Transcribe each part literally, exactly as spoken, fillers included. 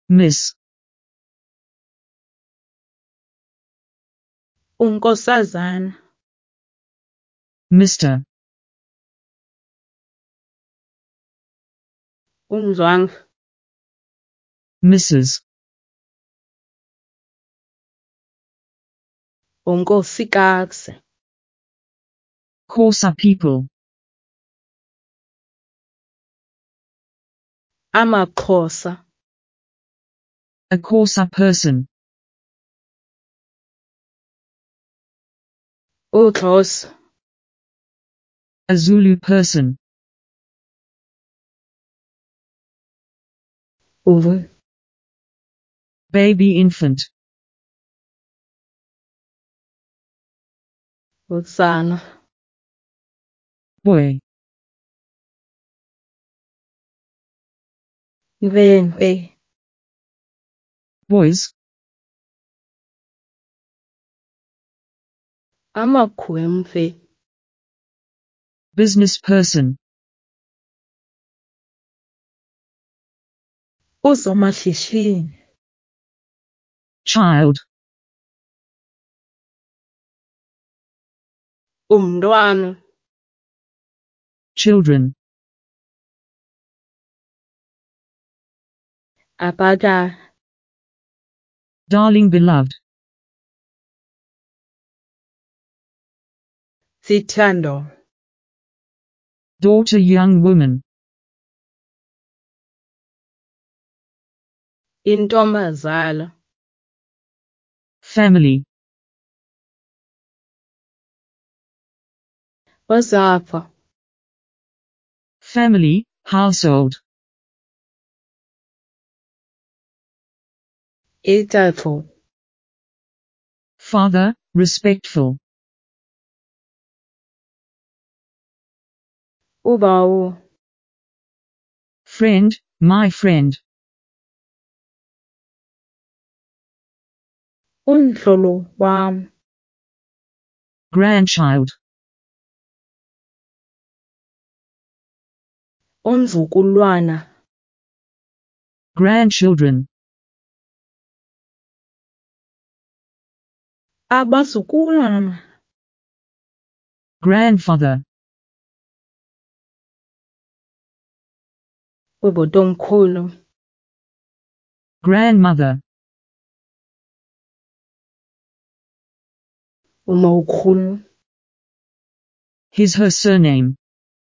Miss. unkosazana, Mister. umzwanga, Missus unkosikazi, Xhosa people. amaXhosa, A Xhosa person. uXhosa, A Zulu person. uvu, Baby infant. usana, Boy. imfemfe, Boys. amakhwemfe, Business person. usomashishini, Child. umntwana, Children. abata, Darling beloved. sithando, Daughter young woman. intombazana, Family. usapho, Family, household. ithathu, Father, respectful. ubawo, Friend, my friend. umdlolo wam, Grandchild. umzukulwana, Grandchildren. abazukulwana, Grandfather. ubotomkhulu, Grandmother. umawukhulu, His her surname.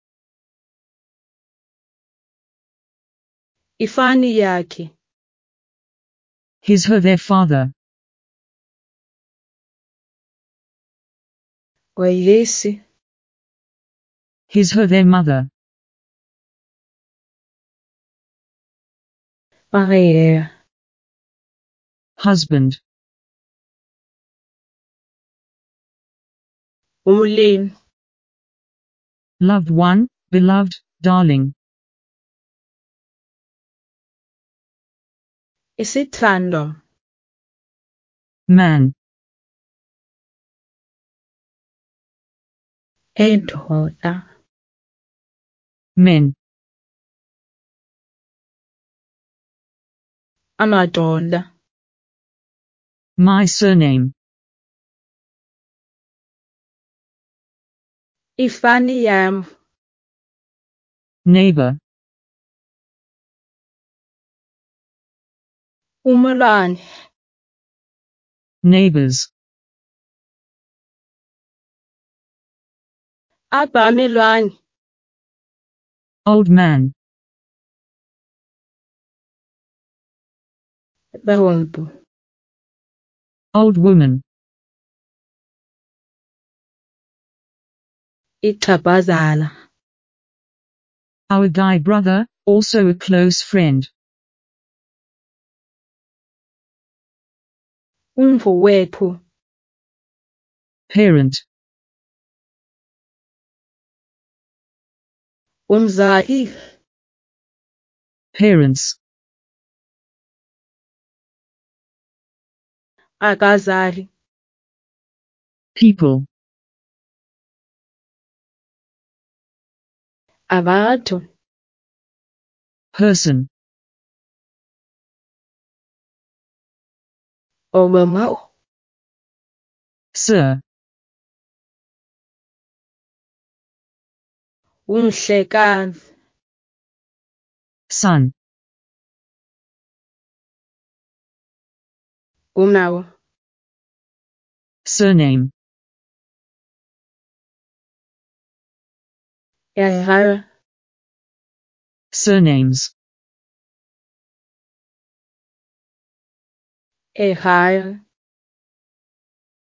ifani yakhe, His her their father. wayesi, His her their mother. maria, Husband. umlimi, Loved one, beloved, darling. isithando, Man. endoda, Men. amadoda, My surname. ifani yam, Neighbor. umlwane, Neighbors. abamelwane, Old man. behompu, Old woman. ixhapazana, Our guy brother, also a close friend. umfowethu, Parent. umzali, Parents. akazali, People. abantu, Person. Omamau. Sir. Umhlekazi. Son. Umnawa. Surname. Ekhaya. Surnames. Ekhaya.